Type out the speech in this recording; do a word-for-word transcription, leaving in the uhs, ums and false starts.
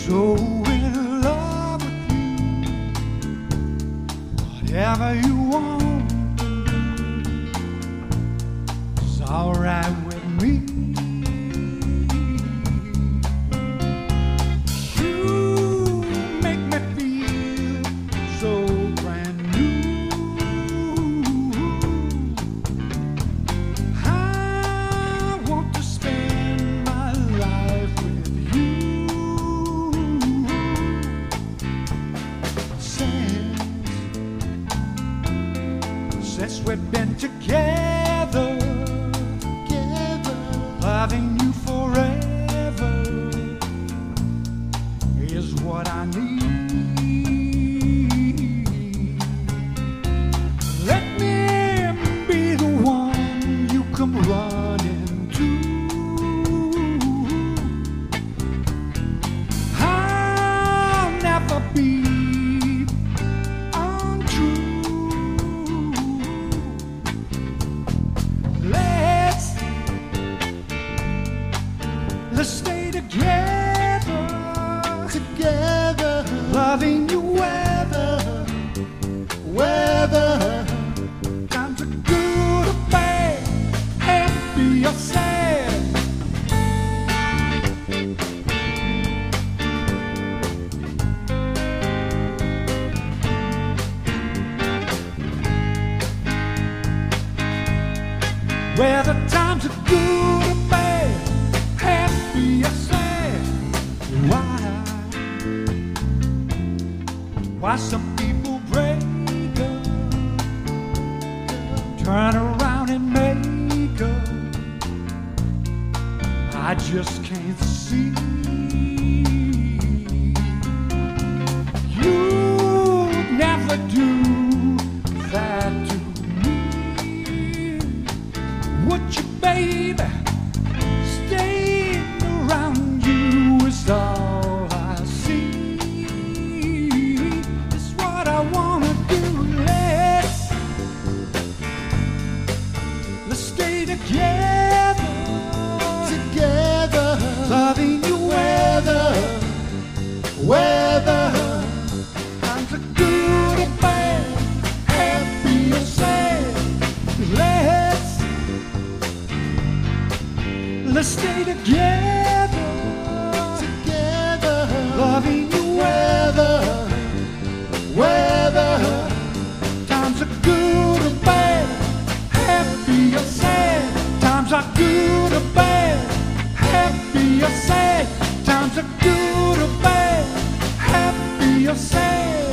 So in love with you, whatever you want is alright with me. You make me feel so brand new. I want to spend my life with you. Since, since we've been together, together, loving you forever is what I need. Let me be the one you come running to. I'll never be untrue. Let's let's stay together, together, loving you weather, weather. Times are good or bad, happy or sad. Whether times are good or bad, happy or sad. Why? Why some people break up, turn around and make up? I just can't see. You'd never do that to me, would you, baby? Staying around you is all I see. It's what I wanna do. Let's let's stay together, together, loving you weather, weather. Times are good or bad, happy or sad. Let's let's stay together, together, loving you weather, weather. Times are good or bad, happy or sad. Times are good or bad, happy or sad. Times are good or bad, happy or sad.